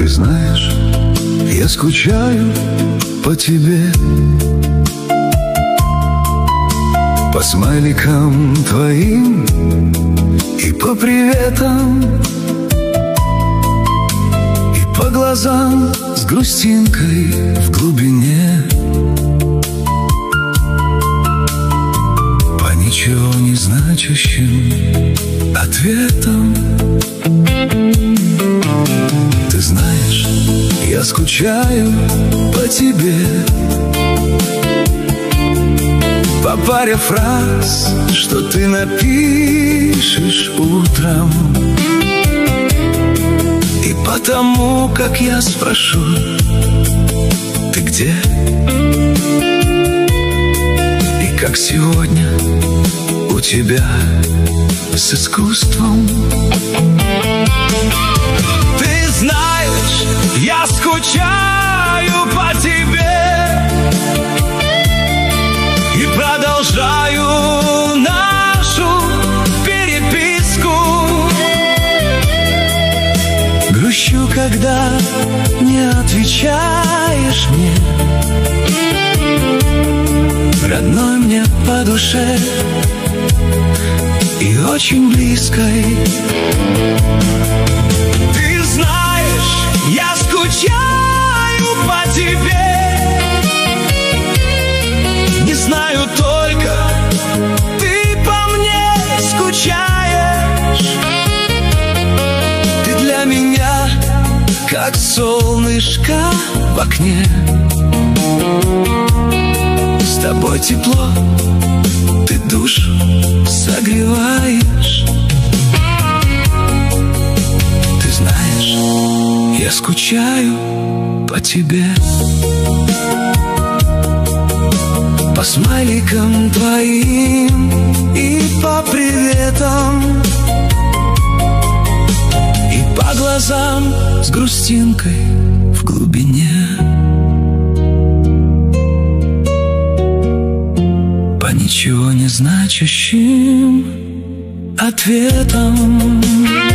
Ты знаешь, я скучаю по тебе, по смайликам твоим и по приветам, и по глазам с грустинкой в глубине, по ничего не значащим ответам. Ты знаешь, я скучаю по тебе, по паре фраз, что ты напишешь утром, и по тому, как я спрошу: ты где? И как сегодня у тебя с искусством. Ты знаешь, я скучаю по тебе и продолжаю нашу переписку. Грущу, когда не отвечаешь мне, родной мне по душе и очень близкой. Ты знаешь, я скучаю по тебе, не знаю только, ты по мне скучаешь. Ты для меня как солнышко в окне, с тобой тепло, ты душу согреваешь. Ты знаешь, я скучаю по тебе, по смайликам твоим и по приветам, и по глазам с грустинкой в глубине, по ничего не значащим ответам.